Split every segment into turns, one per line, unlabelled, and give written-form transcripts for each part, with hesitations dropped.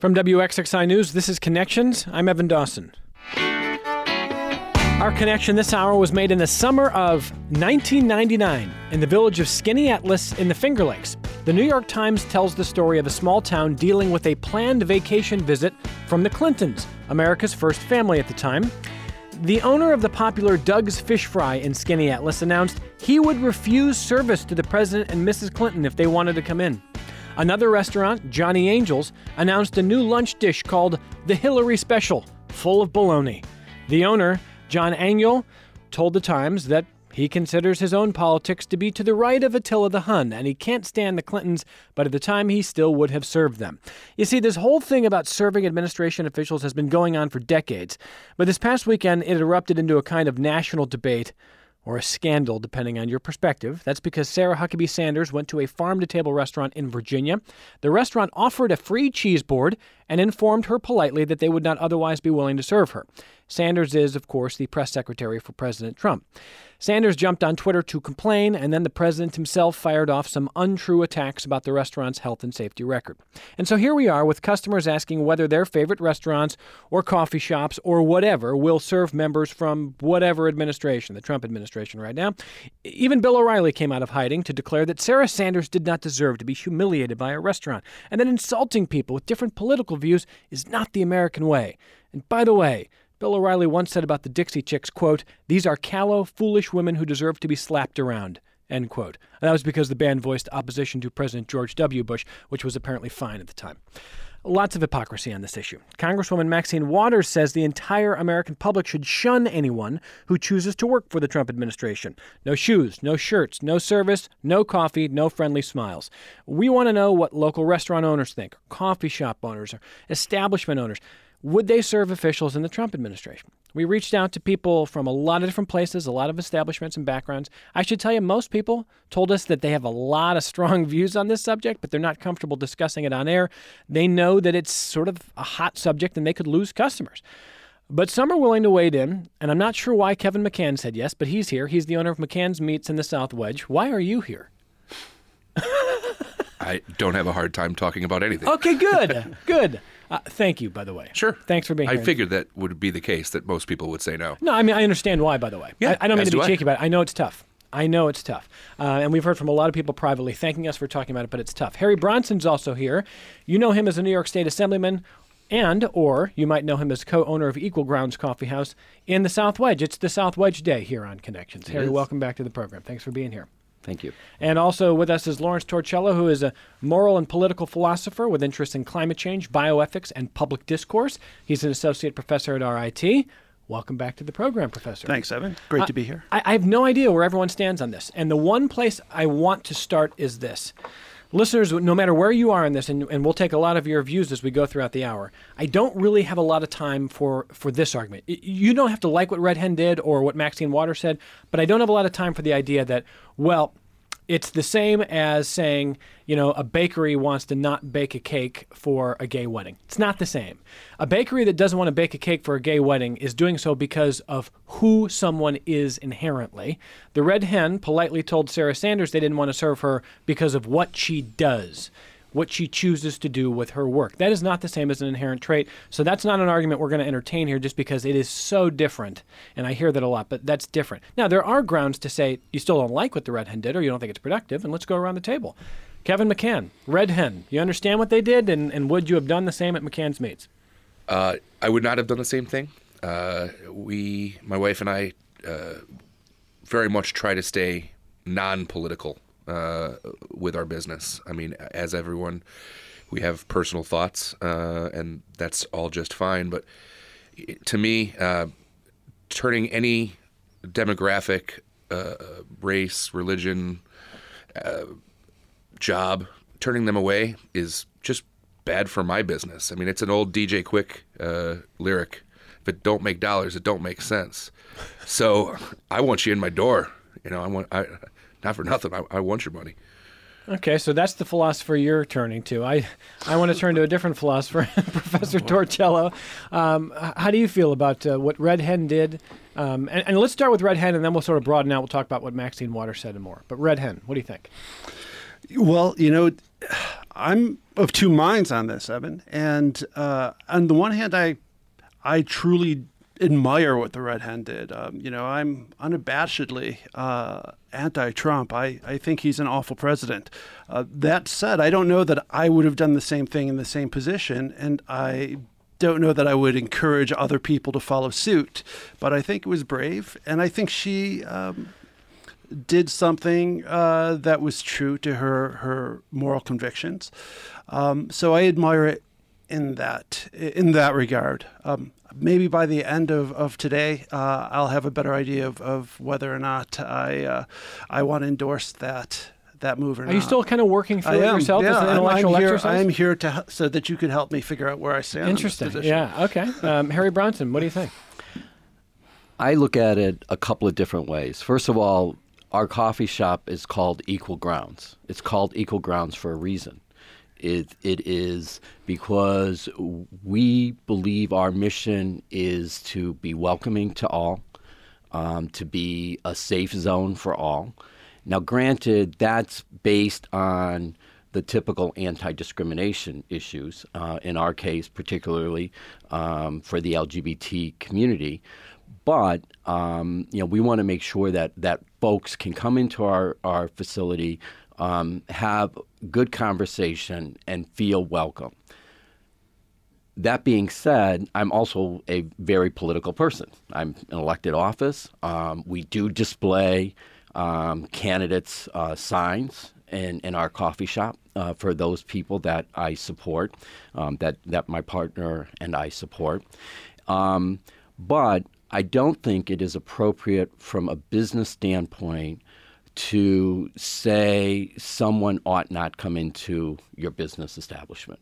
From WXXI News, this is Connections. I'm Evan Dawson. Our connection this hour was made in the summer of 1999 in the village of Skaneateles in the Finger Lakes. The New York Times tells the story of a small town dealing with a planned vacation visit from the Clintons, America's first family at the time. The owner of the popular Doug's Fish Fry in Skaneateles announced he would refuse service to the President and Mrs. Clinton if they wanted to come in. Another restaurant, Johnny Angel's, announced a new lunch dish called the Hillary Special, full of bologna. The owner, John Angel, told the Times that he considers his own politics to be to the right of Attila the Hun, and he can't stand the Clintons, but at the time he still would have served them. You see, this whole thing about serving administration officials has been going on for decades, but this past weekend it erupted into a kind of national debate, or a scandal, depending on your perspective. That's because Sarah Huckabee Sanders went to a farm-to-table restaurant in Virginia. The restaurant offered a free cheese board and informed her politely that they would not otherwise be willing to serve her. Sanders is, of course, the press secretary for President Trump. Sanders jumped on Twitter to complain, and then the president himself fired off some untrue attacks about the restaurant's health and safety record. And so here we are with customers asking whether their favorite restaurants or coffee shops or whatever will serve members from whatever administration, the Trump administration right now. Even Bill O'Reilly came out of hiding to declare that Sarah Sanders did not deserve to be humiliated by a restaurant, and that insulting people with different political views is not the American way. And by the way, Bill O'Reilly once said about the Dixie Chicks, quote, "These are callow, foolish women who deserve to be slapped around," end quote. And that was because the band voiced opposition to President George W. Bush, which was apparently fine at the time. Lots of hypocrisy on this issue. Congresswoman Maxine Waters says the entire American public should shun anyone who chooses to work for the Trump administration. No shoes, no shirts, no service, no coffee, no friendly smiles. We want to know what local restaurant owners think, coffee shop owners, or establishment owners. Would they serve officials in the Trump administration? We reached out to people from a lot of different places, a lot of establishments and backgrounds. I should tell you, most people told us that they have a lot of strong views on this subject, but they're not comfortable discussing it on air. They know that it's sort of a hot subject and they could lose customers. But some are willing to wade in, and I'm not sure why Kevin McCann said yes, but he's here. He's the owner of McCann's Meats in the South Wedge. Why are you here?
I don't have a hard time talking about anything.
Okay, good, good. Thank you, by the way.
Sure.
Thanks for being here.
I figured that would be the case, that most people would say no.
No, I mean, I understand why, by the way.
Yeah,
I don't mean to be
do I.
cheeky about it. I know it's tough. And we've heard from a lot of people privately thanking us for talking about it, but it's tough. Harry Bronson's also here. You know him as a New York State Assemblyman, or you might know him as co-owner of Equal Grounds Coffee House in the South Wedge. It's the South Wedge Day here on Connections. Harry, welcome back to the program. Thanks for being here.
Thank you.
And also with us is Lawrence Torcello, who is a moral and political philosopher with interests in climate change, bioethics, and public discourse. He's an associate professor at RIT. Welcome back to the program, Professor.
Thanks, Evan. Great to be here.
I have no idea where everyone stands on this. And the one place I want to start is this. Listeners, no matter where you are in this, and we'll take a lot of your views as we go throughout the hour, I don't really have a lot of time for this argument. You don't have to like what Red Hen did or what Maxine Waters said, but I don't have a lot of time for the idea that, well, it's the same as saying, a bakery wants to not bake a cake for a gay wedding. It's not the same. A bakery that doesn't want to bake a cake for a gay wedding is doing so because of who someone is inherently. The Red Hen politely told Sarah Sanders they didn't want to serve her because of what she does, what she chooses to do with her work. That is not the same as an inherent trait. So that's not an argument we're going to entertain here just because it is so different. And I hear that a lot, but that's different. Now, there are grounds to say you still don't like what the Red Hen did or you don't think it's productive, and let's go around the table. Kevin McCann, Red Hen, you understand what they did, and would you have done the same at McCann's Meats?
I would not have done the same thing. My wife and I, very much try to stay non-political with our business. I mean, as everyone, we have personal thoughts, and that's all just fine. But to me, turning any demographic, race, religion, job, turning them away is just bad for my business. I mean, it's an old DJ Quick lyric. If it don't make dollars, it don't make sense. So I want you in my door. Not for nothing. I want your money.
Okay, so that's the philosopher you're turning to. I want to turn to a different philosopher, Professor Torcello. How do you feel about what Red Hen did? And let's start with Red Hen, and then we'll sort of broaden out. We'll talk about what Maxine Waters said and more. But Red Hen, what do you think?
Well, I'm of two minds on this, Evan. And on the one hand, I truly admire what the Red Hen did. I'm unabashedly anti-Trump. I think he's an awful president. That said, I don't know that I would have done the same thing in the same position, and I don't know that I would encourage other people to follow suit. But I think it was brave, and I think she did something that was true to her moral convictions. So I admire it in that regard. Maybe by the end of today, I'll have a better idea of whether or not I want to endorse that move or not.
Are you still kind of working through it yourself as an intellectual exercise?
I'm here so that you could help me figure out where I stand.
Interesting.
In this position.
Yeah. Okay. Harry Bronson, what do you think?
I look at it a couple of different ways. First of all, our coffee shop is called Equal Grounds. It's called Equal Grounds for a reason. It is because we believe our mission is to be welcoming to all, to be a safe zone for all. Now, granted, that's based on the typical anti-discrimination issues, in our case, particularly for the LGBT community. But we want to make sure that folks can come into our facility, have good conversation, and feel welcome. That being said, I'm also a very political person. I'm in elected office. We do display candidates' signs in our coffee shop for those people that I support, that my partner and I support. But I don't think it is appropriate from a business standpoint to say someone ought not come into your business establishment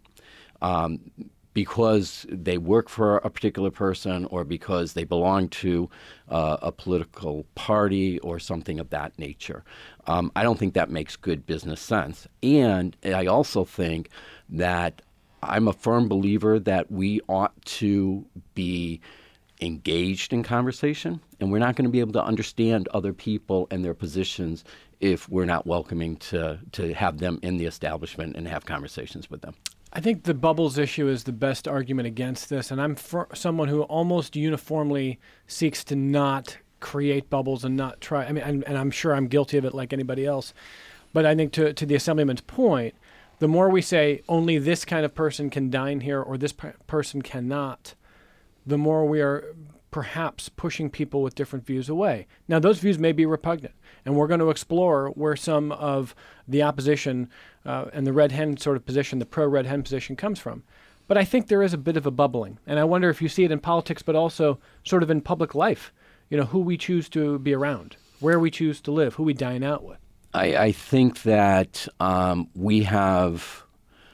because they work for a particular person or because they belong to a political party or something of that nature. I don't think that makes good business sense. And I also think that I'm a firm believer that we ought to be engaged in conversation, and we're not going to be able to understand other people and their positions if we're not welcoming to have them in the establishment and have conversations with them.
I think the bubbles issue is the best argument against this, and I'm someone who almost uniformly seeks to not create bubbles and not try. I mean, and I'm sure I'm guilty of it like anybody else. But I think to the Assemblyman's point, the more we say only this kind of person can dine here or this person cannot, the more we are perhaps pushing people with different views away. Now, those views may be repugnant, and we're going to explore where some of the opposition and the Red Hen sort of position, the pro-Red Hen position, comes from. But I think there is a bit of a bubbling, and I wonder if you see it in politics, but also sort of in public life, who we choose to be around, where we choose to live, who we dine out with.
I think that we have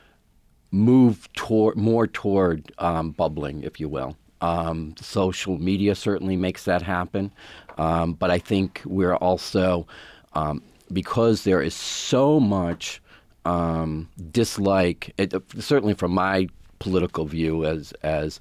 moved more toward bubbling, if you will. Social media certainly makes that happen. But I think we're also, because there is so much dislike, certainly from my political view as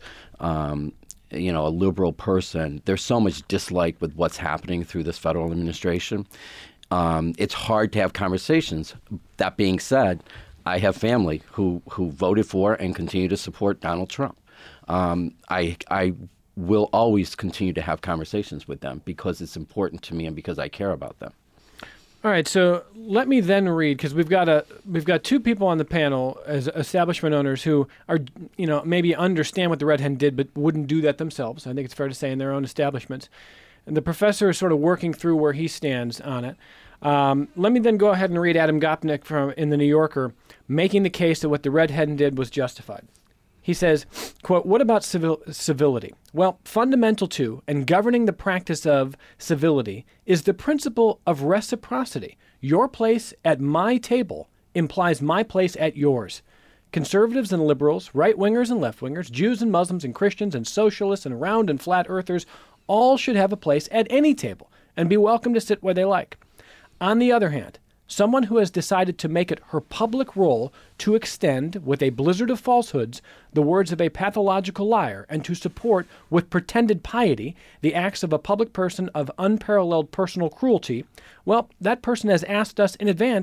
a liberal person, there's so much dislike with what's happening through this federal administration. It's hard to have conversations. That being said, I have family who voted for and continue to support Donald Trump. I will always continue to have conversations with them because it's important to me and because I care about them.
All right, so let me then read, because we've got two people on the panel as establishment owners who are, maybe understand what the Red Hen did, but wouldn't do that themselves. I think it's fair to say in their own establishments. And the professor is sort of working through where he stands on it. Let me then go ahead and read Adam Gopnik in The New Yorker, making the case that what the Red Hen did was justified. He says, quote, "What about civility? Well, fundamental to and governing the practice of civility is the principle of reciprocity. Your place at my table implies my place at yours. Conservatives and liberals, right-wingers and left-wingers, Jews and Muslims and Christians and socialists and round and flat earthers all should have a place at any table and be welcome to sit where they like. On the other hand, someone who has decided to make it her public role to extend, with a blizzard of falsehoods, the words of a pathological liar and to support, with pretended piety, the acts of a public person of unparalleled personal cruelty, well, that person has asked us in advance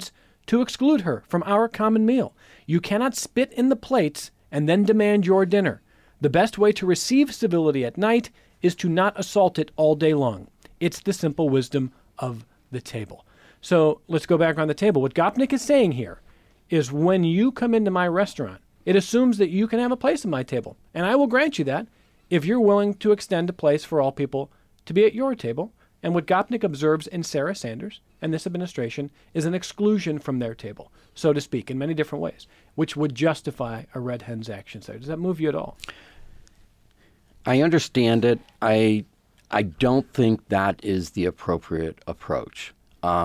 to exclude her from our common meal. You cannot spit in the plates and then demand your dinner. The best way to receive civility at night is to not assault it all day long. It's the simple wisdom of the table. So let's go back around the table. What Gopnik is saying here is when you come into my restaurant, it assumes that you can have a place at my table. And I will grant you that if you're willing to extend a place for all people to be at your table. And what Gopnik observes in Sarah Sanders and this administration is an exclusion from their table, so to speak, in many different ways, which would justify a Red Hen's actions there. Does that move you at all?
I understand it. I don't think that is the appropriate approach,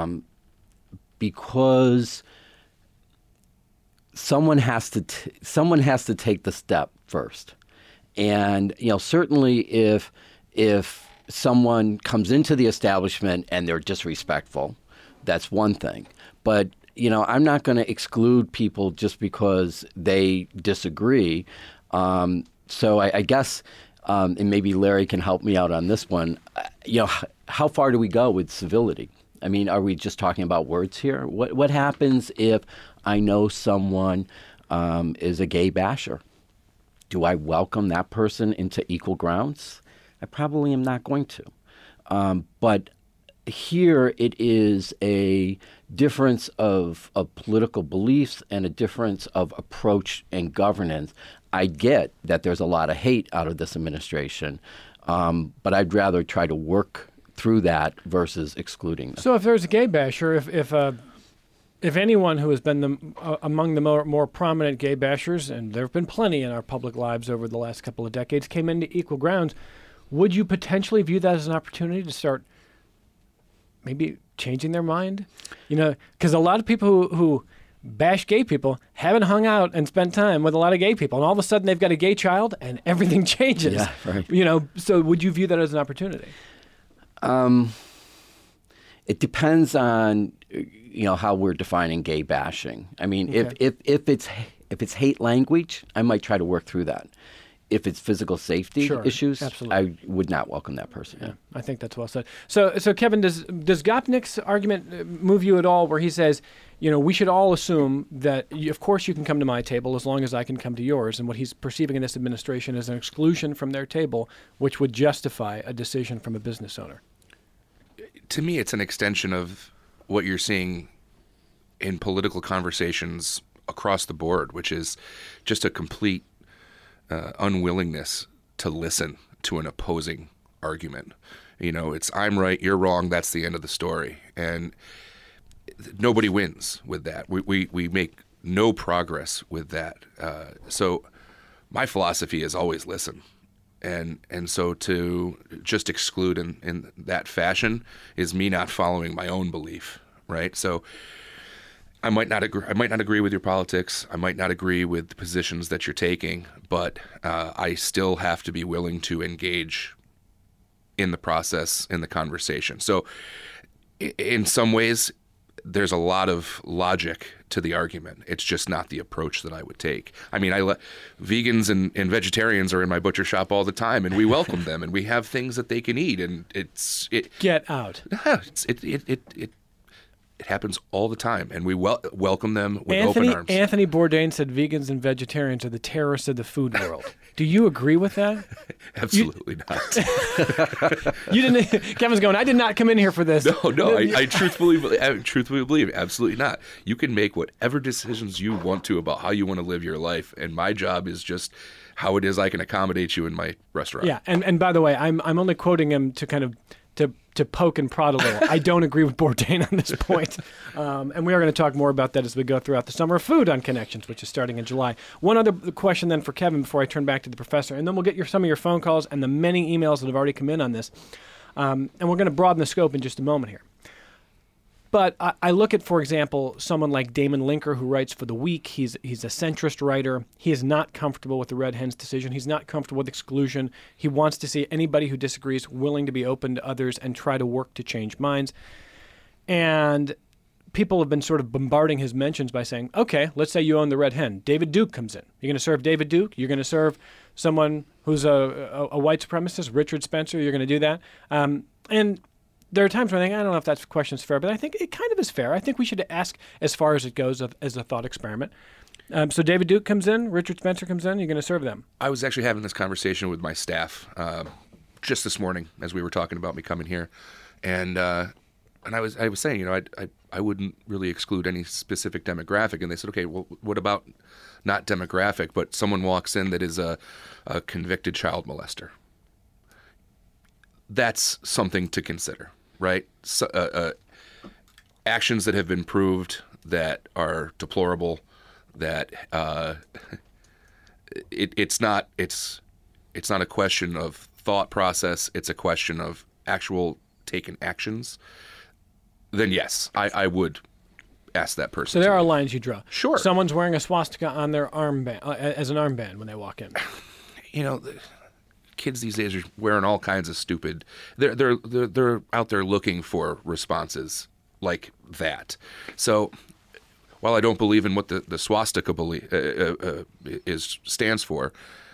because someone has to take the step first, and certainly if someone comes into the establishment and they're disrespectful, that's one thing. But I'm not going to exclude people just because they disagree. So I guess. And maybe Larry can help me out on this one. How far do we go with civility? I mean, are we just talking about words here? What happens if I know someone is a gay basher? Do I welcome that person into equal grounds? I probably am not going to. But here it is a difference of political beliefs and a difference of approach and governance. I get that there's a lot of hate out of this administration, but I'd rather try to work through that versus excluding them.
So if there's a gay basher, if anyone who has been among the more prominent gay bashers, and there have been plenty in our public lives over the last couple of decades, came into equal grounds, would you potentially view that as an opportunity to start maybe changing their mind? Because a lot of people who bash gay people haven't hung out and spent time with a lot of gay people, and all of a sudden they've got a gay child and everything changes.
Yeah, right.
So would you view that as an opportunity?
It depends on how we're defining gay bashing. I mean,
Okay.
if it's hate language, I might try to work through that. If it's physical safety issues,
absolutely.
I would not welcome that person.
Yeah, I think that's well said. So Kevin, does Gopnik's argument move you at all, where he says, we should all assume that, of course, you can come to my table as long as I can come to yours, and what he's perceiving in this administration is an exclusion from their table, which would justify a decision from a business owner?
To me, it's an extension of what you're seeing in political conversations across the board, which is just a complete unwillingness to listen to an opposing argument. It's I'm right, you're wrong, that's the end of the story. And nobody wins with that. We make no progress with that. So my philosophy is always listen. And so to just exclude in that fashion is me not following my own belief, right? So I might not agree with your politics. I might not agree with the positions that you're taking, but I still have to be willing to engage in the process, in the conversation. So in some ways, there's a lot of logic to the argument. It's just not the approach that I would take. I mean, vegans and vegetarians are in my butcher shop all the time, and we welcome them, and we have things that they can eat, and
Get out.
It happens all the time, and we welcome them with open arms.
Anthony Bourdain said vegans and vegetarians are the terrorists of the food world. Do you agree with that?
Absolutely not.
You didn't. Kevin's going, I did not come in here for this.
No, I truthfully believe, absolutely not. You can make whatever decisions you want to about how you want to live your life, and my job is just how it is I can accommodate you in my restaurant.
Yeah, and by the way, I'm only quoting him to kind of to poke and prod a little. I don't agree with Bourdain on this point. And we are going to talk more about that as we go throughout the Summer of Food on Connections, which is starting in July. One other question then for Kevin before I turn back to the professor, and then we'll get some of your phone calls and the many emails that have already come in on this. And we're going to broaden the scope in just a moment here. But I look at, for example, someone like Damon Linker, who writes for The Week. He's a centrist writer. He is not comfortable with the Red Hens decision. He's not comfortable with exclusion. He wants to see anybody who disagrees willing to be open to others and try to work to change minds. And people have been sort of bombarding his mentions by saying, okay, let's say you own the Red Hen. David Duke comes in. You're going to serve David Duke. You're going to serve someone who's a white supremacist, Richard Spencer. You're going to do that. And there are times when I think, I don't know if that question's fair, but I think it kind of is fair. I think we should ask as far as it goes as a thought experiment. So David Duke comes in, Richard Spencer comes in, you're going to serve them. I
was actually having this conversation with my staff just this morning as we were talking about me coming here. And I was saying, I wouldn't really exclude any specific demographic. And they said, okay, well, what about not demographic, but someone walks in that is a convicted child molester? That's something to consider, right? So, actions that have been proved that are deplorable, that it's not a question of thought process, it's a question of actual taken actions, then yes, I would ask that person.
So there are lines you draw.
Sure.
Someone's wearing a swastika on their armband as an armband when they walk in.
Kids these days are wearing all kinds of stupid. They're out there looking for responses like that. So while I don't believe in what the swastika stands for,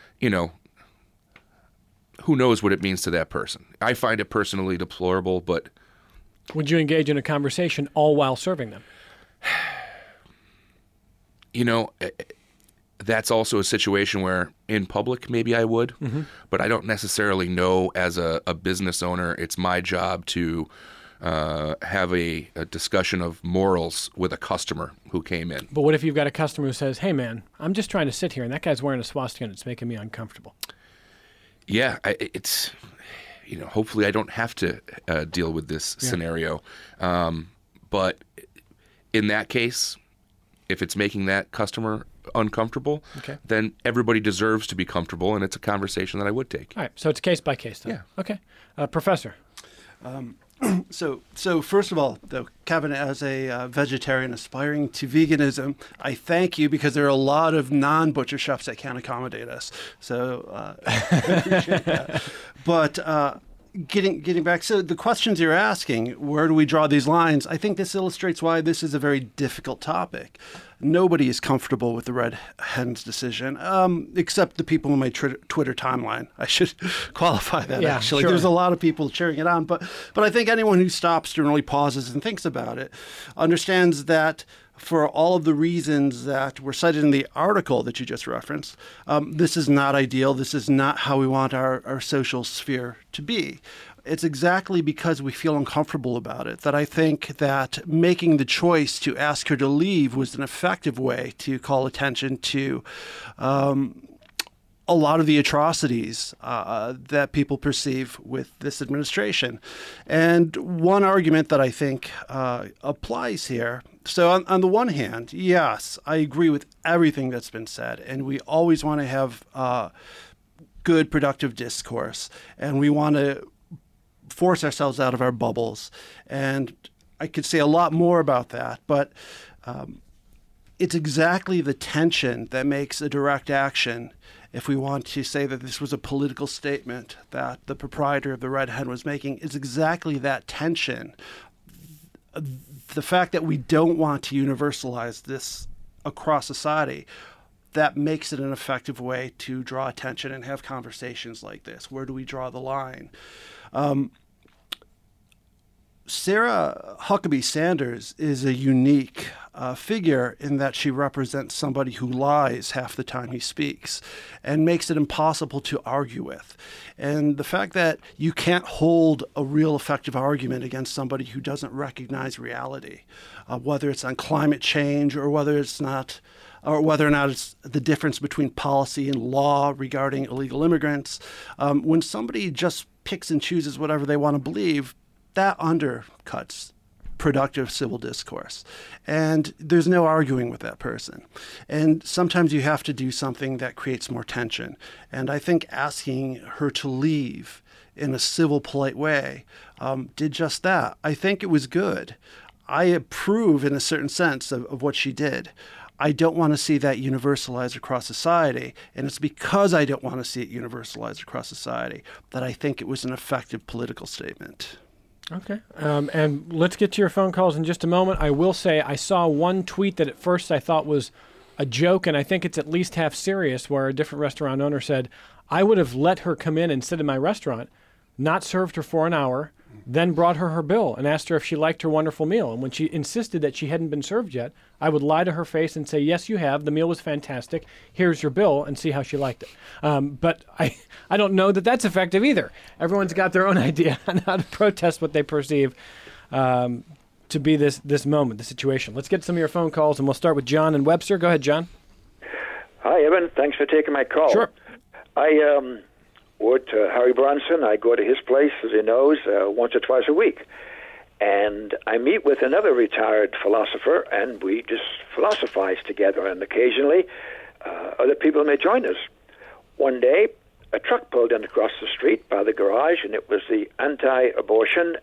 who knows what it means to that person? I find it personally deplorable, but
would you engage in a conversation all while serving them?
That's also a situation where in public maybe I would, but I don't necessarily know as a business owner it's my job to have a discussion of morals with a customer who came in.
But what if you've got a customer who says, hey man, I'm just trying to sit here and that guy's wearing a swastika and it's making me uncomfortable?
Yeah, it's, hopefully I don't have to deal with this scenario. But in that case, if it's making that customer uncomfortable, then everybody deserves to be comfortable, and it's a conversation that I would take.
All right, so it's case by case then.
Yeah.
Okay. Professor.
So first of all, though, Kevin, as a vegetarian aspiring to veganism, I thank you because there are a lot of non-butcher shops that can't accommodate us. So I appreciate that. But getting back, so the questions you're asking, where do we draw these lines? I think this illustrates why this is a very difficult topic. Nobody is comfortable with the Red Hens decision, except the people in my Twitter timeline. I should qualify that, actually.
Sure.
There's a lot of people cheering it on. But I think anyone who stops to really pauses and thinks about it understands that for all of the reasons that were cited in the article that you just referenced, this is not ideal. This is not how we want our social sphere to be. It's exactly because we feel uncomfortable about it that I think that making the choice to ask her to leave was an effective way to call attention to a lot of the atrocities that people perceive with this administration. And one argument that I think applies here, so on the one hand, yes, I agree with everything that's been said, and we always want to have good, productive discourse, and we want to force ourselves out of our bubbles. And I could say a lot more about that, but it's exactly the tension that makes a direct action, if we want to say that this was a political statement that the proprietor of the Red Hen was making, is exactly that tension. The fact that we don't want to universalize this across society, that makes it an effective way to draw attention and have conversations like this. Where do we draw the line? Sarah Huckabee Sanders is a unique figure in that she represents somebody who lies half the time he speaks and makes it impossible to argue with. And the fact that you can't hold a real effective argument against somebody who doesn't recognize reality, whether it's on climate change or whether it's not, or whether or not it's the difference between policy and law regarding illegal immigrants, when somebody just picks and chooses whatever they want to believe, that undercuts productive civil discourse. And there's no arguing with that person. And sometimes you have to do something that creates more tension. And I think asking her to leave in a civil, polite way did just that. I think it was good. I approve, in a certain sense, of what she did. I don't want to see that universalized across society, and it's because I don't want to see it universalized across society that I think it was an effective political statement.
Okay. And let's get to your phone calls in just a moment. I will say I saw one tweet that at first I thought was a joke, and I think it's at least half serious, where a different restaurant owner said, I would have let her come in and sit in my restaurant, not served her for an hour, then brought her bill and asked her if she liked her wonderful meal. And when she insisted that she hadn't been served yet, I would lie to her face and say, yes, you have. The meal was fantastic. Here's your bill, and see how she liked it. But I don't know that that's effective either. Everyone's got their own idea on how to protest what they perceive to be this moment, the situation. Let's get some of your phone calls, and we'll start with John in Webster. Go ahead, John.
Hi, Evan. Thanks for taking my call.
Sure.
I work to Harry Bronson. I go to his place, as he knows, once or twice a week. And I meet with another retired philosopher, and we just philosophize together. And occasionally, other people may join us. One day, a truck pulled in across the street by the garage, and it was the anti-abortion,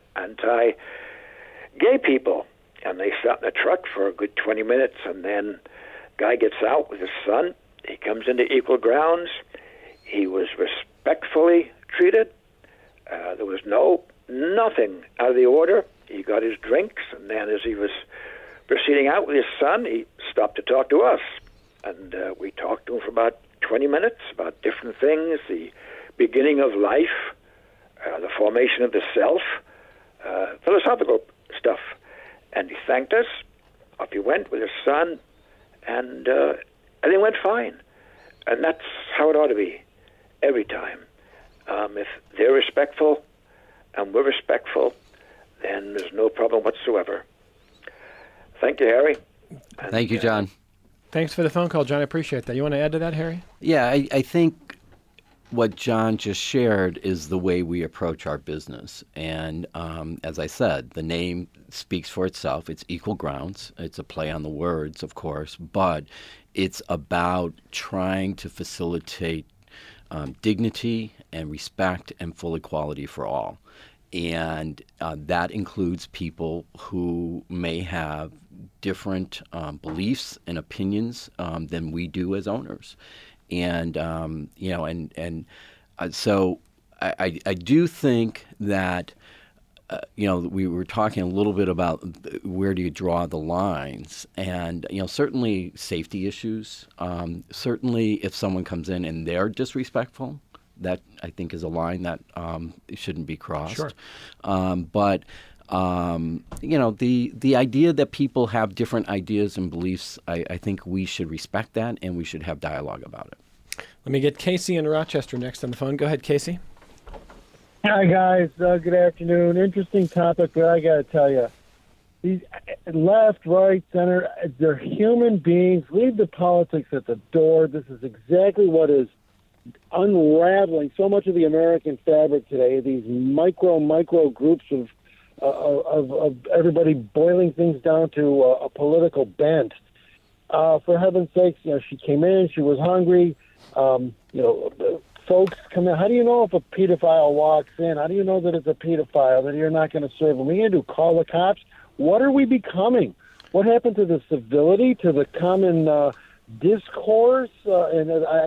anti-gay people. And they sat in the truck for a good 20 minutes, and then guy gets out with his son. He comes into Equal Grounds. He was respectfully treated. There was nothing out of the order. He got his drinks, and then as he was proceeding out with his son, he stopped to talk to us. And we talked to him for about 20 minutes about different things, the beginning of life, the formation of the self, philosophical stuff. And he thanked us. Off he went with his son, and everything went fine. And that's how it ought to be every time. If they're respectful and we're respectful, then there's no problem whatsoever. Thank you, Harry.
Thank you, John.
Thanks for the phone call, John. I appreciate that. You want to add to that, Harry?
Yeah, I think what John just shared is the way we approach our business. And as I said, the name speaks for itself. It's Equal Grounds. It's a play on the words, of course, but it's about trying to facilitate dignity and respect and full equality for all. And that includes people who may have different beliefs and opinions than we do as owners. And, so I do think that, we were talking a little bit about where do you draw the lines. And, certainly safety issues, certainly if someone comes in and they're disrespectful, that I think is a line that shouldn't be crossed.
Sure.
But the idea that people have different ideas and beliefs, I think we should respect that and we should have dialogue about it.
Let me get Casey in Rochester next on the phone. Go ahead, Casey.
Hi, guys. Good afternoon. Interesting topic, but I got to tell you, these left, right, center, they're human beings. Leave the politics at the door. This is exactly what is unraveling so much of the American fabric today. These micro groups of everybody boiling things down to a political bent. For heaven's sakes, she came in, she was hungry. Folks come in. How do you know if a pedophile walks in? How do you know that it's a pedophile, that you're not going to serve them? What are you going to do, call the cops? What are we becoming? What happened to the civility, to the common discourse? And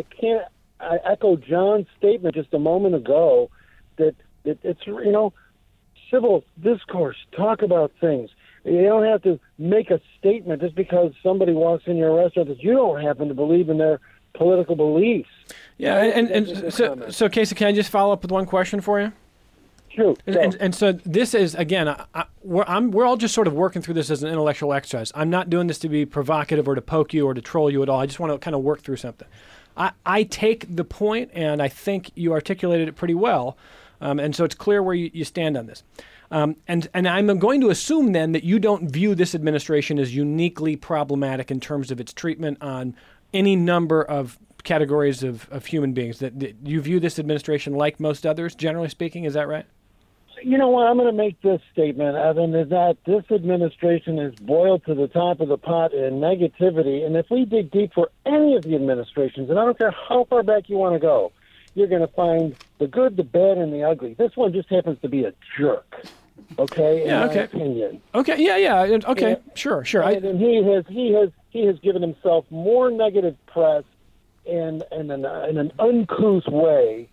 I echo John's statement just a moment ago that it's, civil discourse, talk about things. You don't have to make a statement just because somebody walks in your restaurant that you don't happen to believe in their political beliefs.
Yeah, and so Casey, can I just follow up with one question for you?
Sure.
And so this is, again, we're all just sort of working through this as an intellectual exercise. I'm not doing this to be provocative or to poke you or to troll you at all. I just want to kind of work through something. I take the point, and I think you articulated it pretty well, and so it's clear where you stand on this. And I'm going to assume then that you don't view this administration as uniquely problematic in terms of its treatment on any number of categories of human beings, that you view this administration like most others, generally speaking. Is that right?
You know what? I'm going to make this statement, Evan, is that this administration is boiled to the top of the pot in negativity. And if we dig deep for any of the administrations, and I don't care how far back you want to go, you're going to find the good, the bad, and the ugly. This one just happens to be a jerk. Okay?
Yeah, okay.
In my opinion.
Okay, yeah. Okay,
Yeah.
sure.
And he has given himself more negative press in an uncouth way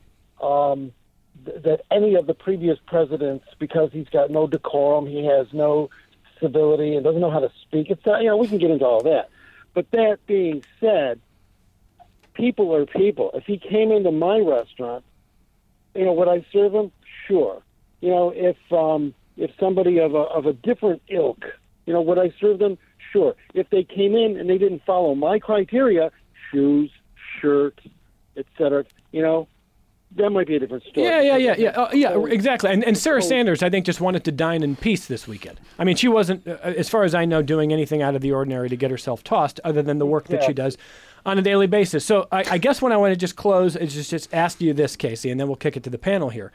that any of the previous presidents, because he's got no decorum, he has no civility, and doesn't know how to speak. It's not, we can get into all that. But that being said, people are people. If he came into my restaurant, would I serve him? Sure. if somebody of a different ilk, would I serve them? Sure. If they came in and they didn't follow my criteria, shoes, shirts, etc., that might be a different story.
Yeah, exactly. And Sarah Sanders, I think, just wanted to dine in peace this weekend. I mean, she wasn't, as far as I know, doing anything out of the ordinary to get herself tossed, other than the work that she does on a daily basis. So I guess what I want to just close is just ask you this, Casey, and then we'll kick it to the panel here.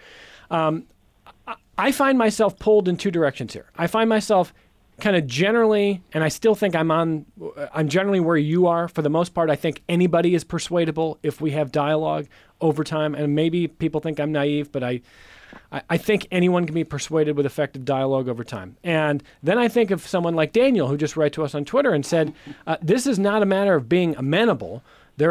I find myself pulled in two directions here. I find myself kind of generally, and I still think I'm generally where you are. For the most part, I think anybody is persuadable if we have dialogue over time. And maybe people think I'm naive, but I think anyone can be persuaded with effective dialogue over time. And then I think of someone like Daniel, who just wrote to us on Twitter and said, this is not a matter of being amenable.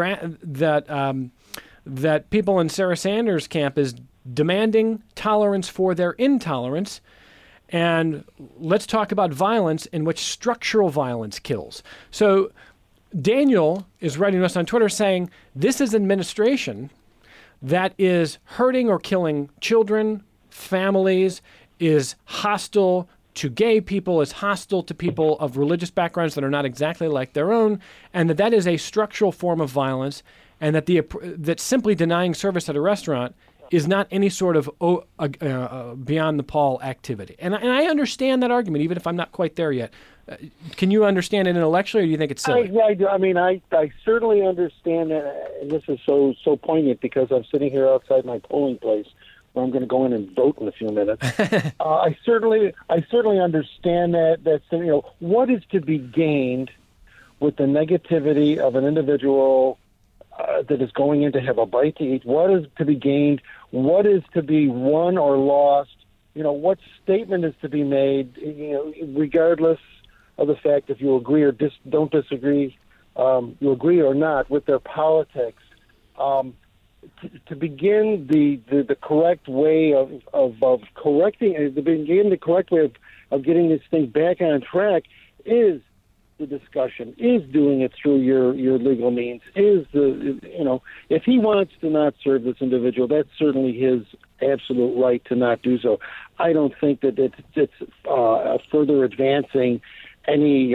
That people in Sarah Sanders' camp is demanding tolerance for their intolerance. And let's talk about violence in which structural violence kills. So Daniel is writing to us on Twitter saying, this is administration that is hurting or killing children, families, is hostile to gay people, is hostile to people of religious backgrounds that are not exactly like their own, and that is a structural form of violence, and that simply denying service at a restaurant is not any sort of beyond the pale activity. And I understand that argument, even if I'm not quite there yet. Can you understand it intellectually, or do you think it's silly?
I do. I mean, I certainly understand that, and this is so poignant because I'm sitting here outside my polling place where I'm going to go in and vote in a few minutes. I certainly understand that what is to be gained with the negativity of an individual that is going in to have a bite to eat. What is to be gained? What is to be won or lost? What statement is to be made? Regardless of the fact if you agree or don't disagree, you agree or not with their politics. To begin the correct way of correcting, to begin the correct way of getting this thing back on track is the discussion, is doing it through your legal means, is if he wants to not serve this individual, that's certainly his absolute right to not do so. I don't think that it's further advancing any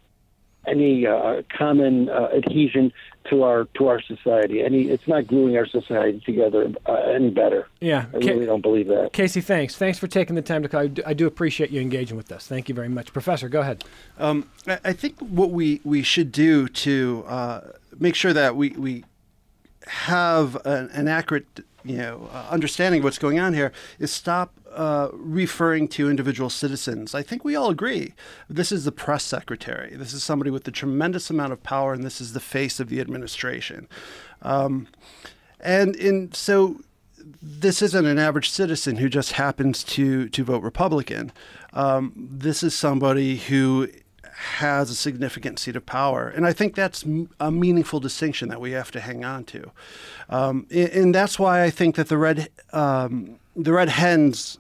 common adhesion to our society. It's not gluing our society together any better.
Yeah,
I really don't believe that.
Casey, thanks for taking the time to call. I do appreciate you engaging with us. Thank you very much, Professor. Go ahead.
I think what we should do to make sure that we have an accurate understanding of what's going on here is stop referring to individual citizens. I think we all agree this is the press secretary. This is somebody with a tremendous amount of power, and this is the face of the administration. So this isn't an average citizen who just happens to vote Republican. This is somebody who has a significant seat of power. And I think that's a meaningful distinction that we have to hang on to. And that's why I think that the Red Hens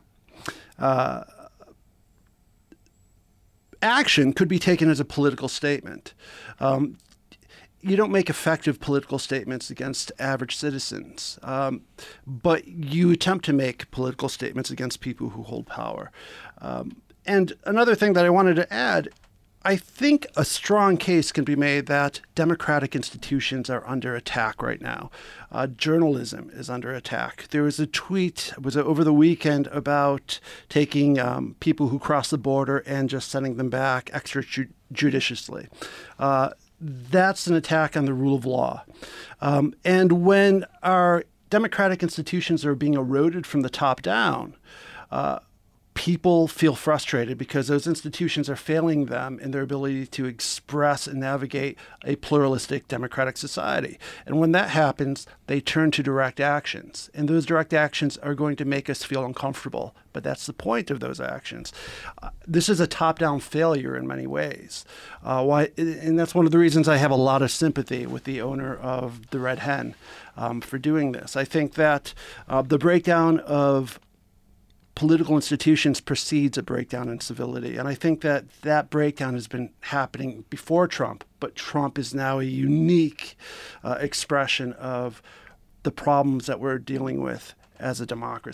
action could be taken as a political statement. You don't make effective political statements against average citizens, but you attempt to make political statements against people who hold power. And another thing that I wanted to add, I think a strong case can be made that democratic institutions are under attack right now. Journalism is under attack. There was a tweet over the weekend about taking people who cross the border and just sending them back extrajudiciously. That's an attack on the rule of law. And when our democratic institutions are being eroded from the top down, people feel frustrated because those institutions are failing them in their ability to express and navigate a pluralistic democratic society. And when that happens, they turn to direct actions. And those direct actions are going to make us feel uncomfortable. But that's the point of those actions. This is a top-down failure in many ways. And that's one of the reasons I have a lot of sympathy with the owner of the Red Hen for doing this. I think that the breakdown of political institutions precedes a breakdown in civility. And I think that breakdown has been happening before Trump, but Trump is now a unique expression of the problems that we're dealing with as a democracy.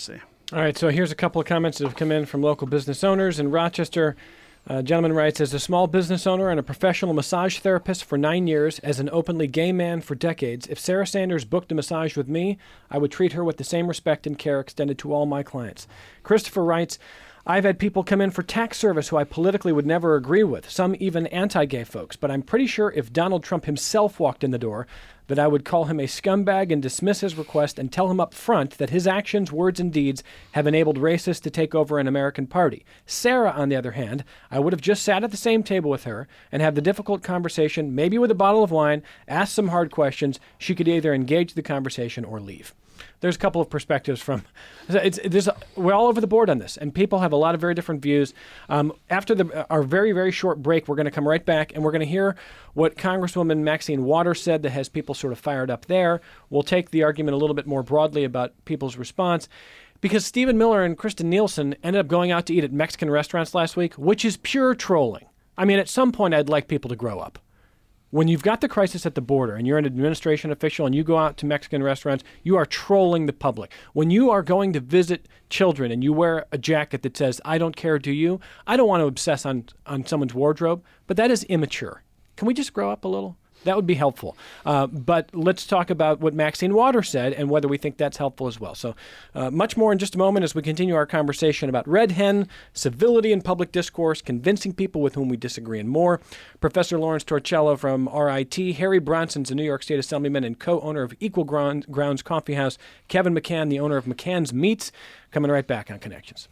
All right, so here's a couple of comments that have come in from local business owners in Rochester. A gentleman writes, as a small business owner and a professional massage therapist for 9 years, as an openly gay man for decades, if Sarah Sanders booked a massage with me, I would treat her with the same respect and care extended to all my clients. Christopher writes, I've had people come in for tax service who I politically would never agree with, some even anti-gay folks, but I'm pretty sure if Donald Trump himself walked in the door, that I would call him a scumbag and dismiss his request and tell him up front that his actions, words, and deeds have enabled racists to take over an American party. Sarah, on the other hand, I would have just sat at the same table with her and had the difficult conversation, maybe with a bottle of wine, ask some hard questions. She could either engage the conversation or leave. There's a couple of perspectives from. We're all over the board on this, and people have a lot of very different views. After our very, very short break, we're going to come right back, and we're going to hear what Congresswoman Maxine Waters said that has people sort of fired up there. We'll take the argument a little bit more broadly about people's response, because Stephen Miller and Kristen Nielsen ended up going out to eat at Mexican restaurants last week, which is pure trolling. I mean, at some point, I'd like people to grow up. When you've got the crisis at the border and you're an administration official and you go out to Mexican restaurants, you are trolling the public. When you are going to visit children and you wear a jacket that says, I don't care, do you? I don't want to obsess on someone's wardrobe, but that is immature. Can we just grow up a little? That would be helpful. But let's talk about what Maxine Waters said and whether we think that's helpful as well. So much more in just a moment as we continue our conversation about Red Hen, civility in public discourse, convincing people with whom we disagree, and more. Professor Lawrence Torcello from RIT, Harry Bronson's a New York State Assemblyman and co-owner of Equal Grounds Coffee House, Kevin McCann, the owner of McCann's Meats, coming right back on Connections.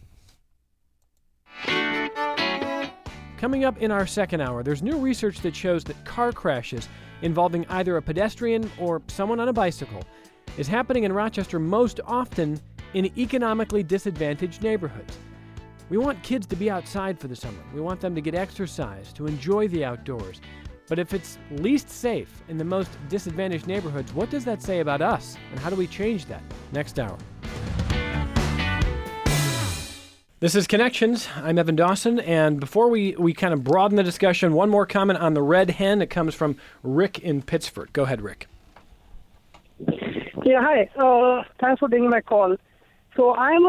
Coming up in our second hour, there's new research that shows that car crashes involving either a pedestrian or someone on a bicycle is happening in Rochester most often in economically disadvantaged neighborhoods. We want kids to be outside for the summer. We want them to get exercise, to enjoy the outdoors. But if it's least safe in the most disadvantaged neighborhoods, what does that say about us? And how do we change that? Next hour. This is Connections. I'm Evan Dawson, and before we kind of broaden the discussion, one more comment on the Red Hen. It comes from Rick in Pittsford. Go ahead, Rick.
Yeah, hi. Thanks for taking my call. So I'm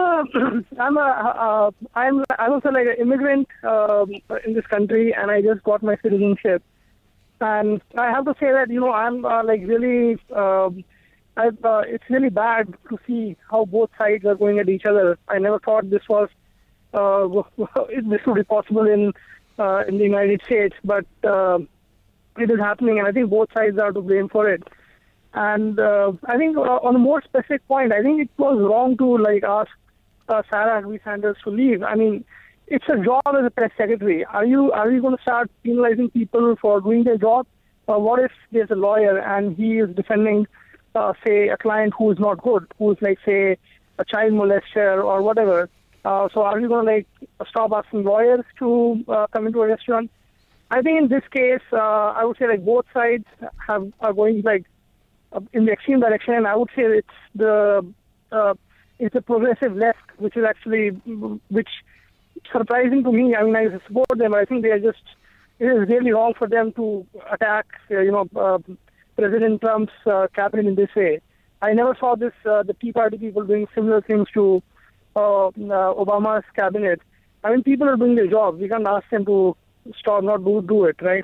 also like an immigrant in this country, and I just got my citizenship. And I have to say that I'm really. It's really bad to see how both sides are going at each other. I never thought this was. This would be possible in the United States, but it is happening, and I think both sides are to blame for it. And I think on a more specific point, I think it was wrong to ask Sarah Huckabee Sanders to leave. I mean, it's a job as a press secretary. Are you going to start penalizing people for doing their job? What if there's a lawyer and he is defending, say, a client who is not good, who is say a child molester or whatever? So are you going to stop asking lawyers to come into a restaurant? I think in this case, I would say both sides are going in the extreme direction, and I would say it's the progressive left, which is actually which surprising to me. I mean, I support them. I think it is really wrong for them to attack President Trump's cabinet in this way. I never saw the Tea Party people doing similar things to Obama's cabinet. I mean, people are doing their job. We can't ask them to stop, not do it, right?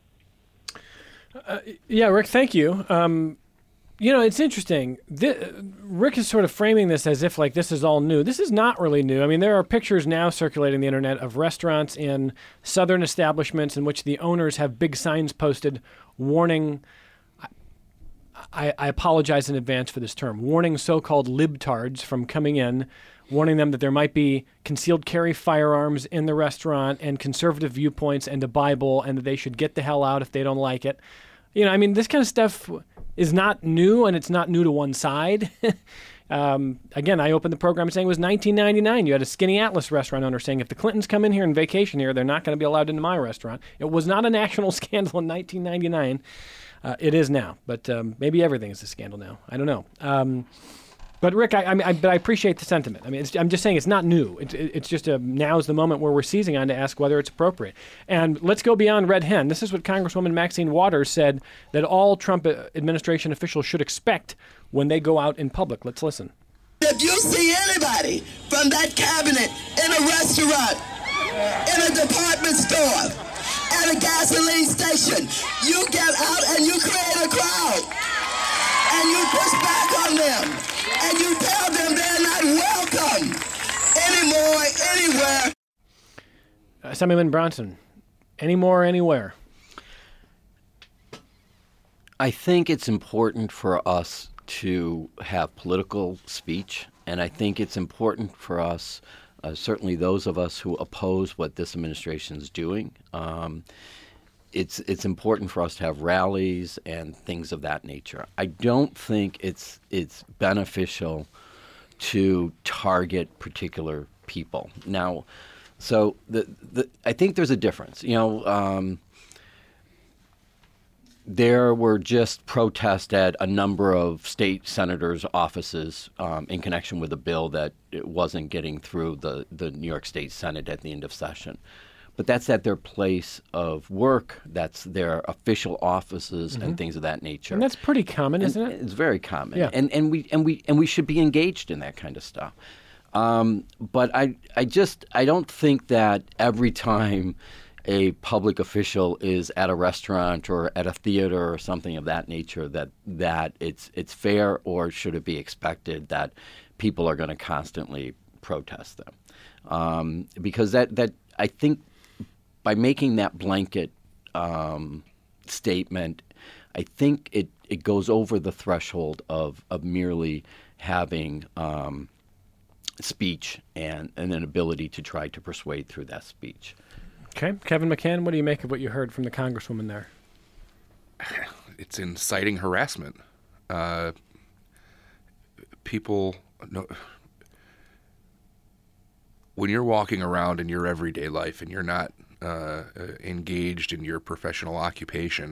Yeah, Rick, thank you. It's interesting. Rick is sort of framing this as if this is all new. This is not really new. I mean, there are pictures now circulating the internet of restaurants in southern establishments in which the owners have big signs posted warning. I apologize in advance for this term. Warning so-called libtards from coming in, warning them that there might be concealed carry firearms in the restaurant and conservative viewpoints and a Bible, and that they should get the hell out if they don't like it. This kind of stuff is not new, and it's not new to one side. Again, I opened the program saying it was 1999. You had a Skinny Atlas restaurant owner saying, if the Clintons come in here and vacation here, they're not going to be allowed into my restaurant. It was not a national scandal in 1999. It is now, but maybe everything is a scandal now. I don't know. But Rick, I appreciate the sentiment. I mean, I'm just saying it's not new. It's just now's the moment where we're seizing on to ask whether it's appropriate. And let's go beyond Red Hen. This is what Congresswoman Maxine Waters said that all Trump administration officials should expect when they go out in public. Let's listen.
if you see anybody from that cabinet in a restaurant, in a department store, at a gasoline station, you get out and you create a crowd. And you push back on them. And you tell them they're not welcome anymore, anywhere.
Assemblyman Bronson, anymore, anywhere?
I think it's important for us to have political speech, and I think it's important for us, certainly those of us who oppose what this administration is doing, it's important for us to have rallies and things of that nature. I don't think it's beneficial to target particular people. Now, so I think there's a difference. There were just protests at a number of state senators' offices in connection with a bill that it wasn't getting through the New York State Senate at the end of session. But that's at their place of work. That's their official offices and things of that nature.
And that's pretty common, isn't it?
It's very common.
Yeah.
And we should be engaged in that kind of stuff. But I don't think that every time a public official is at a restaurant or at a theater or something of that nature that it's fair, or should it be expected that people are going to constantly protest them. Because that I think by making that blanket statement, I think it goes over the threshold of merely having speech and an ability to try to persuade through that speech.
Okay. Kevin McCann, what do you make of what you heard from the Congresswoman there?
It's inciting harassment. People know. When you're walking around in your everyday life and you're not engaged in your professional occupation,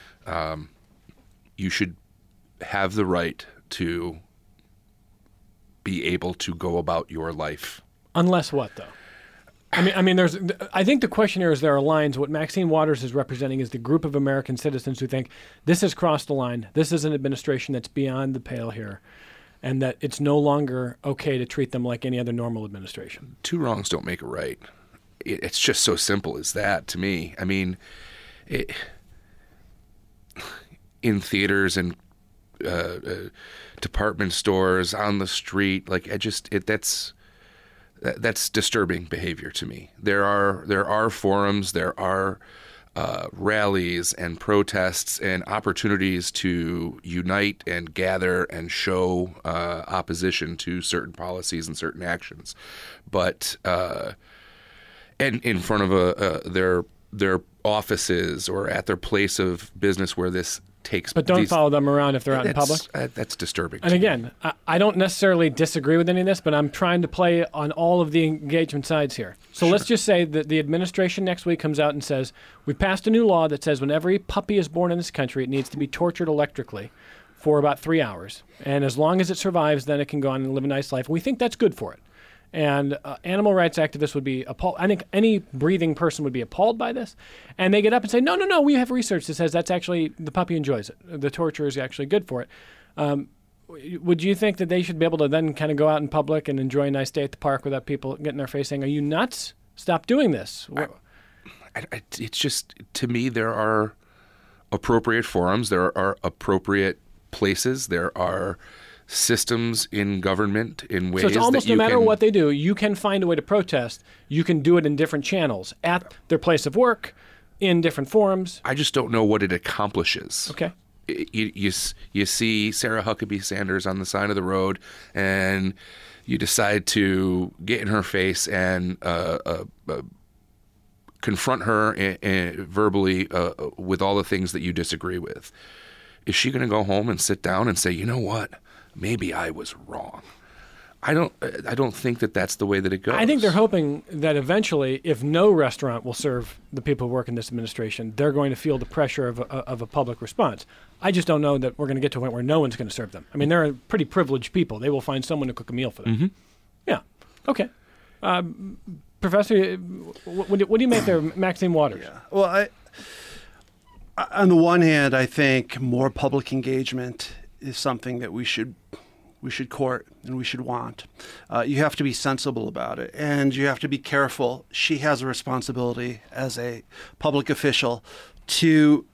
you should have the right to be able to go about your life.
Unless what, though? I mean, I think the question here is there are lines. What Maxine Waters is representing is the group of American citizens who think this has crossed the line. This is an administration that's beyond the pale here, and that it's no longer okay to treat them like any other normal administration.
Two wrongs don't make a right. It's just so simple as that to me. I mean, in theaters and department stores, on the street, that's disturbing behavior to me. There are forums, there are rallies and protests and opportunities to unite and gather and show opposition to certain policies and certain actions, but and in front of their offices or at their place of business where this takes.
But don't follow them around if they're out in public.
That's disturbing.
And again, I don't necessarily disagree with any of this, but I'm trying to play on all of the engagement sides here. So let's just say that the administration next week comes out and says, we passed a new law that says when every puppy is born in this country, it needs to be tortured electrically for about 3 hours. And as long as it survives, then it can go on and live a nice life. We think that's good for it. And animal rights activists would be appalled. I think any breathing person would be appalled by this. And they get up and say, no, we have research that says that's actually, the puppy enjoys it. The torture is actually good for it. Would you think that they should be able to then kind of go out in public and enjoy a nice day at the park without people getting their face saying, are you nuts? Stop doing this.
It's just, to me, there are appropriate forums. There are appropriate places. There are systems in government in ways that
so it's almost
you
no matter
can,
what they do, you can find a way to protest. You can do it in different channels, at their place of work, in different forums.
I just don't know what it accomplishes.
Okay.
You see Sarah Huckabee Sanders on the side of the road, and you decide to get in her face and confront her verbally with all the things that you disagree with. Is she going to go home and sit down and say, you know what? Maybe I was wrong. I don't think that that's the way that it goes.
I think they're hoping that eventually, if no restaurant will serve the people who work in this administration, they're going to feel the pressure of a public response. I just don't know that we're going to get to a point where no one's going to serve them. I mean, they're pretty privileged people. They will find someone to cook a meal for them.
Mm-hmm.
Yeah. Okay. Professor, what do you make there, Maxine Waters?
Yeah. Well, on the one hand, I think more public engagement is something that we should court, and we should want. You have to be sensible about it, and you have to be careful. She has a responsibility as a public official to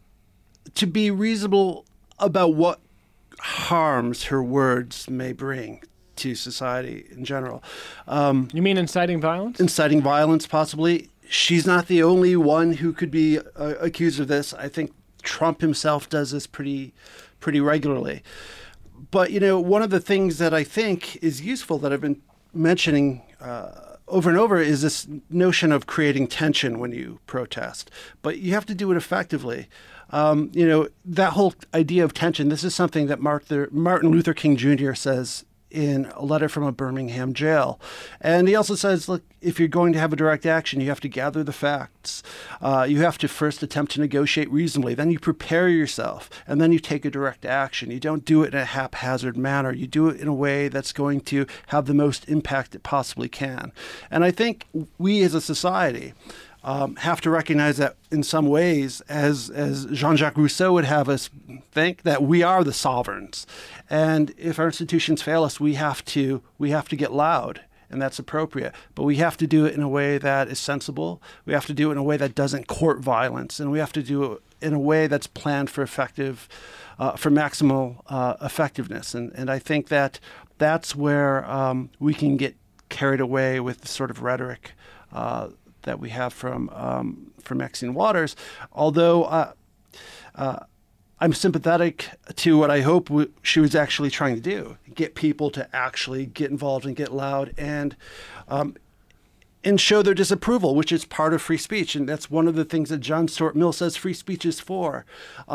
be reasonable about what harms her words may bring to society in general.
You mean inciting violence?
Inciting violence, possibly. She's not the only one who could be accused of this. I think Trump himself does this pretty regularly. But, one of the things that I think is useful that I've been mentioning over and over is this notion of creating tension when you protest. But you have to do it effectively. That whole idea of tension, this is something that Martin Luther King Jr. says in a letter from a Birmingham jail. And he also says, look, if you're going to have a direct action, you have to gather the facts. You have to first attempt to negotiate reasonably. Then you prepare yourself, and then you take a direct action. You don't do it in a haphazard manner. You do it in a way that's going to have the most impact it possibly can. And I think we as a society have to recognize that in some ways, as Jean-Jacques Rousseau would have us think, that we are the sovereigns. And if our institutions fail us, we have to get loud, and that's appropriate. But we have to do it in a way that is sensible. We have to do it in a way that doesn't court violence, and we have to do it in a way that's planned for maximal effectiveness. And I think that's where we can get carried away with the sort of rhetoric that we have from Maxine Waters, although I'm sympathetic to what I hope she was actually trying to do, get people to actually get involved and get loud and show their disapproval, which is part of free speech. And that's one of the things that John Stuart Mill says free speech is for,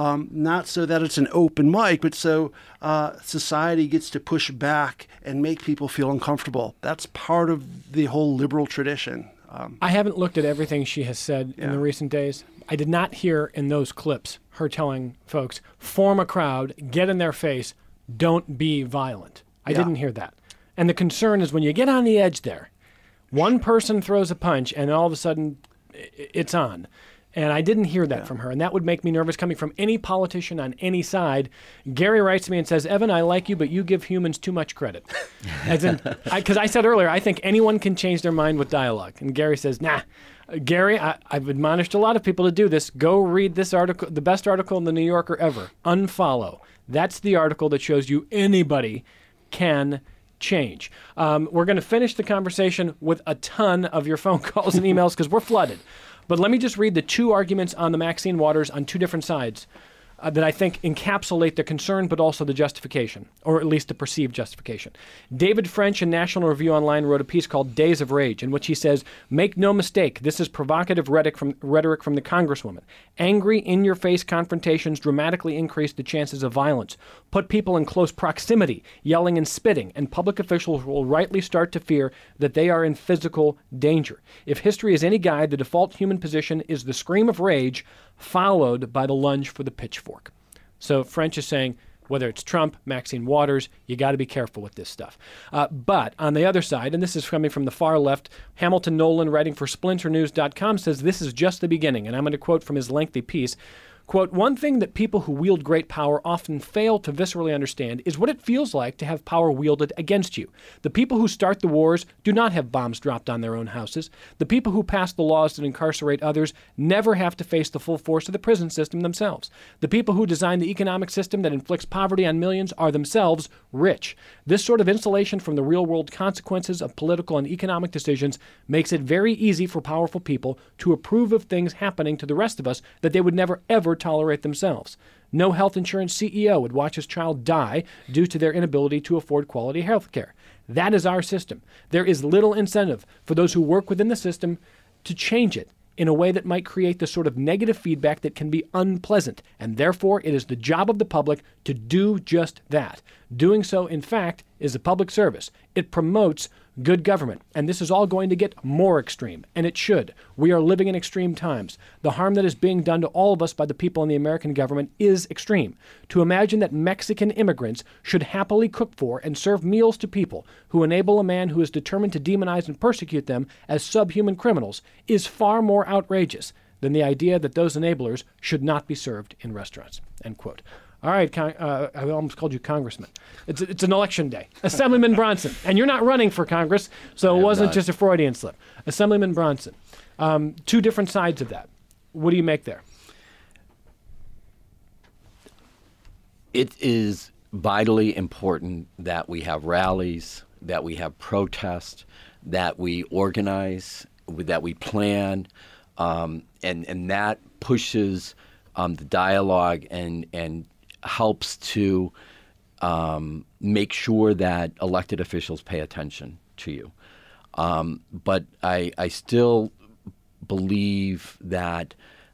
not so that it's an open mic, but so society gets to push back and make people feel uncomfortable. That's part of the whole liberal tradition.
I haven't looked at everything she has said in the recent days. I did not hear in those clips her telling folks, form a crowd, get in their face, don't be violent. I didn't hear that. And the concern is when you get on the edge there, one person throws a punch and all of a sudden it's on. And I didn't hear that from her, and that would make me nervous coming from any politician on any side. Gary writes to me and says, Evan, I like you, but you give humans too much credit. As in, because I said earlier, I think anyone can change their mind with dialogue. And Gary says, nah. Gary, I've admonished a lot of people to do this. Go read this article, the best article in the New Yorker ever. Unfollow. That's the article that shows you anybody can change. We're going to finish the conversation with a ton of your phone calls and emails because we're flooded. But let me just read the two arguments on the Maxine Waters on two different sides that I think encapsulate the concern but also the justification, or at least the perceived justification. David French in National Review Online wrote a piece called Days of Rage, in which he says, make no mistake, this is provocative rhetoric from the Congresswoman. Angry, in-your-face confrontations dramatically increase the chances of violence. Put people in close proximity, yelling and spitting, and public officials will rightly start to fear that they are in physical danger. If history is any guide, the default human position is the scream of rage, followed by the lunge for the pitchfork. So French is saying, whether it's Trump, Maxine Waters, you got to be careful with this stuff. But on the other side, and this is coming from the far left, Hamilton Nolan, writing for splinternews.com, says this is just the beginning. And I'm going to quote from his lengthy piece. Quote, one thing that people who wield great power often fail to viscerally understand is what it feels like to have power wielded against you. The people who start the wars do not have bombs dropped on their own houses. The people who pass the laws that incarcerate others never have to face the full force of the prison system themselves. The people who design the economic system that inflicts poverty on millions are themselves rich. This sort of insulation from the real-world consequences of political and economic decisions makes it very easy for powerful people to approve of things happening to the rest of us that they would never, ever tolerate themselves. No health insurance CEO would watch his child die due to their inability to afford quality health care. That is our system. There is little incentive for those who work within the system to change it in a way that might create the sort of negative feedback that can be unpleasant, and therefore it is the job of the public to do just that. Doing so, in fact, is a public service. It promotes good government, and this is all going to get more extreme, and it should. We are living in extreme times. The harm that is being done to all of us by the people in the American government is extreme. To imagine that Mexican immigrants should happily cook for and serve meals to people who enable a man who is determined to demonize and persecute them as subhuman criminals is far more outrageous than the idea that those enablers should not be served in restaurants, end quote. All right, I almost called you Congressman. It's an election day. Assemblyman Bronson. And you're not running for Congress, so it wasn't just a Freudian slip. Assemblyman Bronson. Two different sides of that. What do you make there?
It is vitally important that we have rallies, that we have protests, that we organize, that we plan, and that pushes the dialogue and helps to make sure that elected officials pay attention to you. But I still believe that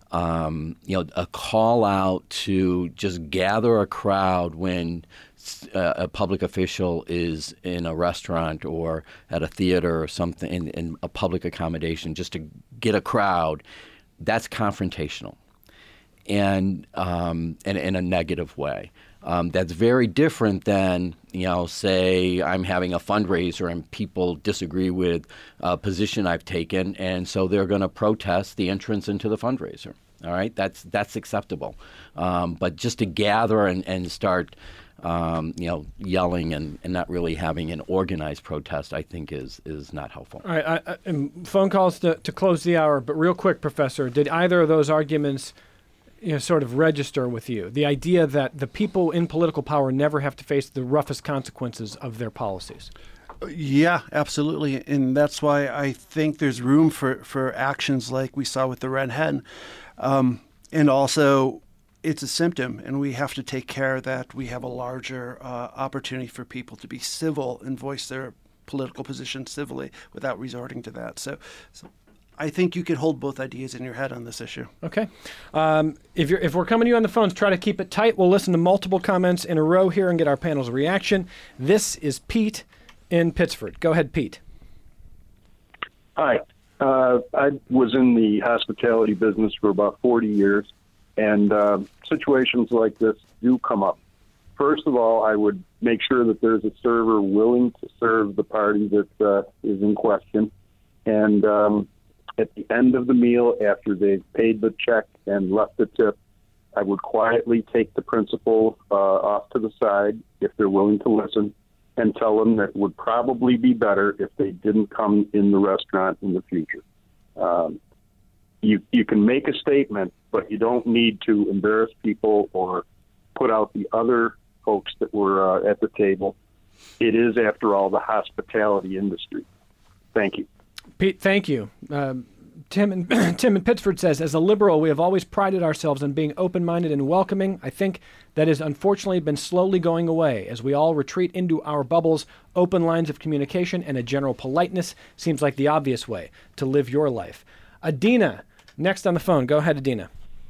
a call out to just gather a crowd when a public official is in a restaurant or at a theater or something in a public accommodation just to get a crowd, that's confrontational and in a negative way. That's very different than, say I'm having a fundraiser and people disagree with a position I've taken, and so they're going to protest the entrance into the fundraiser. All right, that's acceptable. But just to gather and start, yelling and not really having an organized protest, I think is not helpful.
All right, phone calls to close the hour, but real quick, Professor, did either of those arguments sort of register with you? The idea that the people in political power never have to face the roughest consequences of their policies.
Yeah, absolutely. And that's why I think there's room for actions like we saw with the Red Hen. And also, it's a symptom, and we have to take care that we have a larger opportunity for people to be civil and voice their political position civilly without resorting to that. So I think you can hold both ideas in your head on this issue.
Okay. If we're coming to you on the phones, try to keep it tight. We'll listen to multiple comments in a row here and get our panel's reaction. This is Pete in Pittsford. Go ahead, Pete.
Hi. I was in the hospitality business for about 40 years, and situations like this do come up. First of all, I would make sure that there's a server willing to serve the party that is in question. And at the end of the meal, after they've paid the check and left the tip, I would quietly take the principal off to the side, if they're willing to listen, and tell them that it would probably be better if they didn't come in the restaurant in the future. You can make a statement, but you don't need to embarrass people or put out the other folks that were at the table. It is, after all, the hospitality industry. Thank you.
Pete, thank you. Tim in Pittsford says, as a liberal, we have always prided ourselves on being open-minded and welcoming. I think that has unfortunately been slowly going away. As we all retreat into our bubbles, open lines of communication and a general politeness seems like the obvious way to live your life. Adina, next on the phone. Go ahead, Adina.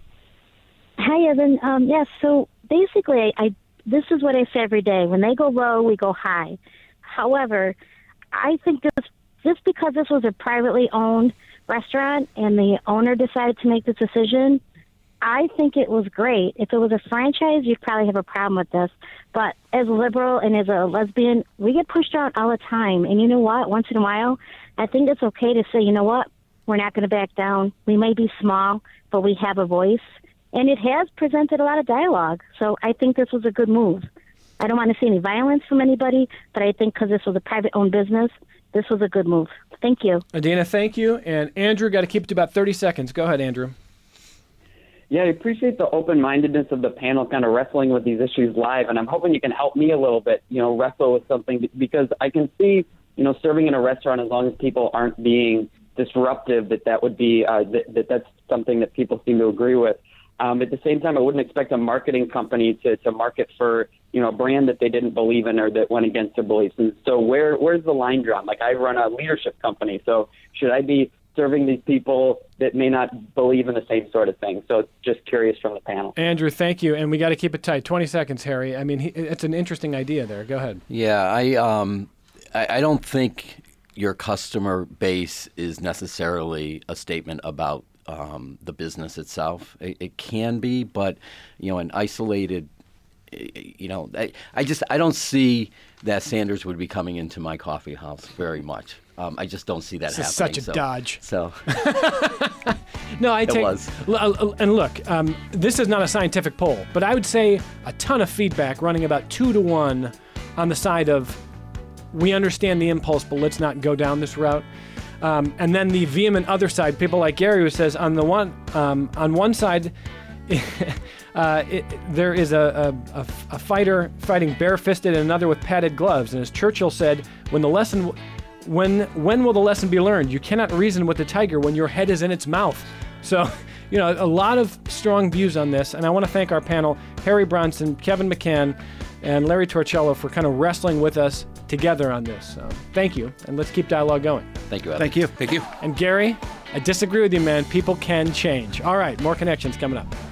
Hi, Evan. Yes, so basically, this is what I say every day. When they go low, we go high. However, I think just because this was a privately owned restaurant and the owner decided to make this decision, I think it was great. If it was a franchise, you'd probably have a problem with this. But as a liberal and as a lesbian, we get pushed out all the time. And you know what? Once in a while, I think it's okay to say, you know what? We're not going to back down. We may be small, but we have a voice. And it has presented a lot of dialogue. So I think this was a good move. I don't want to see any violence from anybody, but I think because this was a private-owned business, this was a good move. Thank you.
Adina, thank you. And Andrew, got to keep it to about 30 seconds. Go ahead, Andrew.
Yeah, I appreciate the open-mindedness of the panel kind of wrestling with these issues live, and I'm hoping you can help me a little bit, wrestle with something, because I can see, serving in a restaurant, as long as people aren't being disruptive, that would be, that's something that people seem to agree with. At the same time, I wouldn't expect a marketing company to market for, a brand that they didn't believe in or that went against their beliefs. And so where's the line drawn? Like, I run a leadership company, so should I be serving these people that may not believe in the same sort of thing? So just curious from the panel.
Andrew, thank you. And we got to keep it tight. 20 seconds, Harry. I mean, it's an interesting idea there. Go ahead.
Yeah, I don't think your customer base is necessarily a statement about the business itself. It can be, but an isolated, I don't see that Sanders would be coming into my coffee house very much. I just don't see that happening.
This is such a dodge.
So.
No, I take.
was.
And look, this is not a scientific poll, but I would say a ton of feedback running about 2-1 on the side of we understand the impulse, but let's not go down this route. And then the vehement other side, people like Gary, who says on one side, there is a fighter fighting barefisted and another with padded gloves. And as Churchill said, when will the lesson be learned? You cannot reason with the tiger when your head is in its mouth. So, a lot of strong views on this. And I want to thank our panel, Harry Bronson, Kevin McCann, and Larry Torcello for kind of wrestling with us together on this. Thank you, and let's keep dialogue going.
Thank you, Evan.
Thank you.
Thank you.
And Gary, I disagree with you, man. People can change. All right, more Connections coming up.